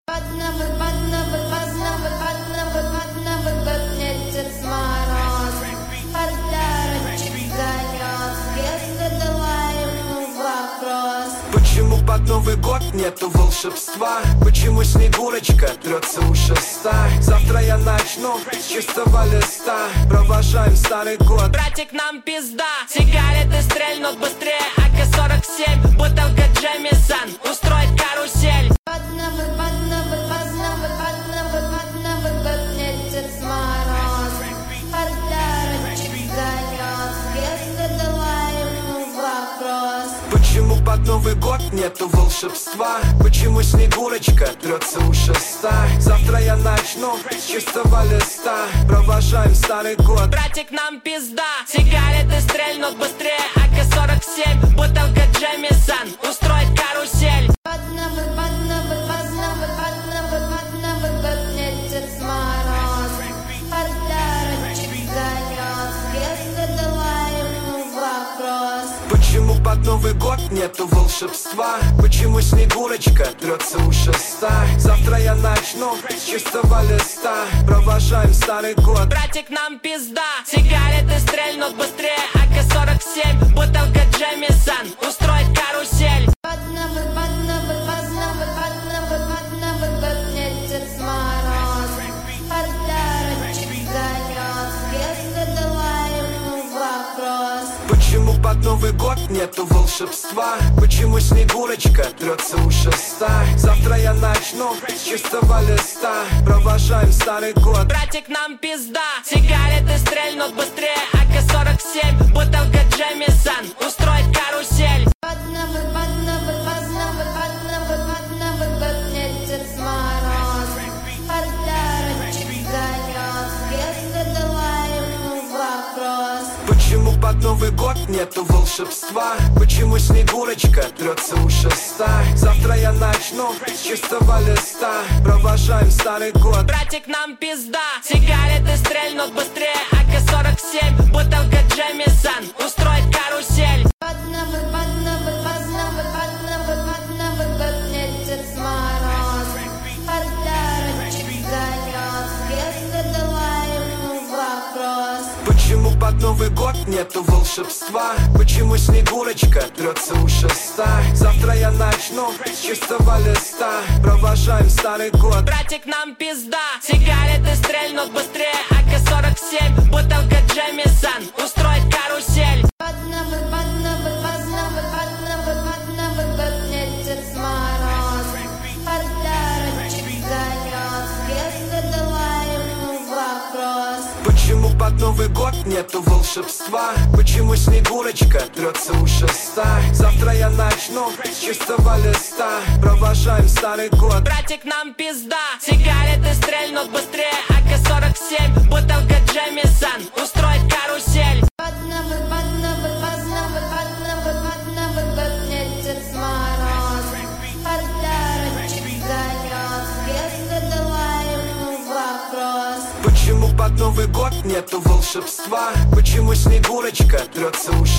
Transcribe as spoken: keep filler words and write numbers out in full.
Под Новый, под Новый, под Новый, под Новый, под Новый год месяц мороз. Подарочек занес, я задала ему вопрос. Почему под Новый год нету волшебства? Почему Снегурочка трется у шеста? Завтра я начну с чистого листа. Провожаем старый год. Братик, нам пизда. Сигареты стрельнут быстрее а ка сорок семь. Бутылка Джемисон устроит карусель. Под Новый, под Новый, под Новый, под Новый, под Новый год месяц мороз. Подарочек занес, я задала ему вопрос. Почему под Новый год нету волшебства? Почему Снегурочка трется у шеста? Завтра я начну с чистого листа. Провожаем старый год. Братик, нам пизда. Сигареты стрельнут быстрее а ка сорок семь. Бутылка Джемисон устроит карусель. Под Новый, под Новый, под Новый, под Новый, под Новый год месяц мороз. Подарочек занес, я задала ему вопрос. Почему под Новый год нету волшебства? Почему Снегурочка трется у шеста? Завтра я начну с чистого листа. Провожаем старый год. Братик, нам пизда. Сигареты стрельнут быстрее а ка сорок семь. Бутылка Джемисон устроит карусель. Под Новый, под Новый, под Новый, под Новый, под Новый год месяц мороз. Подарочек занес, я задала ему вопрос. Почему под Новый год нету волшебства? Почему Снегурочка трется у шеста? Завтра я начну с чистого листа. Провожаем старый год. Братик, нам пизда. Сигареты стрельнут быстрее а ка сорок семь. Бутылка Джемисон устроит карусель. Под Новый, под Новый, под Новый, под Новый, под Новый год месяц мороз. Подарочек занес, я задала ему вопрос. Почему под Новый год нету волшебства? Почему Снегурочка трется у шеста? Завтра я начну с чистого листа. Провожаем старый год. Братик, нам пизда. Сигареты стрельнут быстрее а ка сорок семь. Бутылка Джемисон устроит карусель. Под Новый, под Новый, под Новый, под Новый, под Новый год месяц мороз. Подарочек занес, я задала ему вопрос. Почему под Новый год нету волшебства? Почему Снегурочка трется у шеста? Завтра я начну с чистого листа. Провожаем старый год. Братик, нам пизда. Сигареты стрельнут быстрее а ка сорок семь. Бутылка Джемисон устроит карусель. Под Новый, под Новый, под Новый, под Новый, под Новый год месяц мороз. Подарочек занес, я задала ему вопрос. Почему под Новый год нету волшебства? Почему Снегурочка трется у шеста? Завтра я начну с чистого листа. Провожаем старый год. Братик, нам пизда. Сигареты стрельнут быстрее а ка сорок семь. Бутылка Джемисон устроит карусель. Под Новый, под Новый, под Новый, под Новый, под Новый год месяц мороз. Подарочек занес, я задала ему вопрос. Почему под Новый год нету волшебства? Почему Снегурочка трется у шеста?